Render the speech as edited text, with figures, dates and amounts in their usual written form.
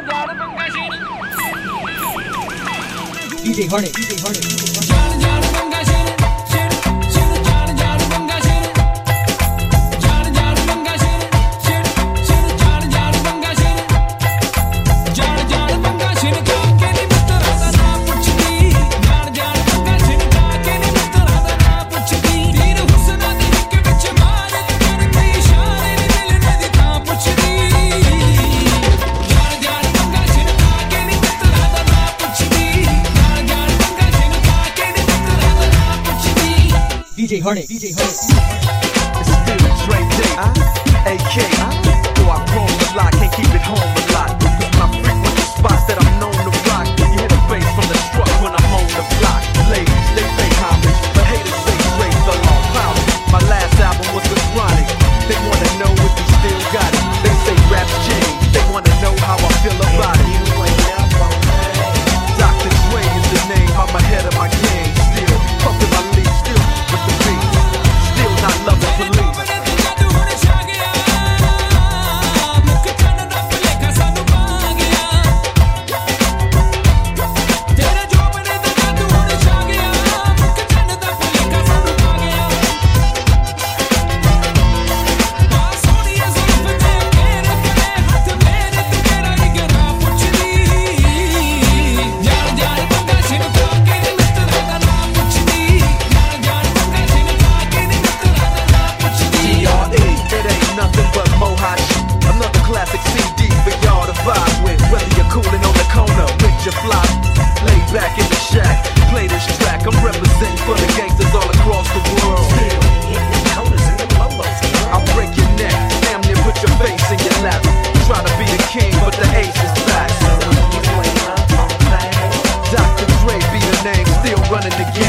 DJ Honey, DJ Honey. DJ Honey, DJ Honey. It's still Dre Day, AK. Though I roam a lot, can't keep it home a lot. Cause when I frequent the spots that I'm known to rock, you hear the bass from the truck when I'm on the block. Ladies, they pay homage, but haters say Dre's the long pound. My last album was The Chronic. They wanna know if you still got it. They say rap's changed. They wanna know how I feel about it. Dr. Dre is the name, I'm ahead of my game. Still pumping my leaf, still with the beat. Still not loving police. Running the game.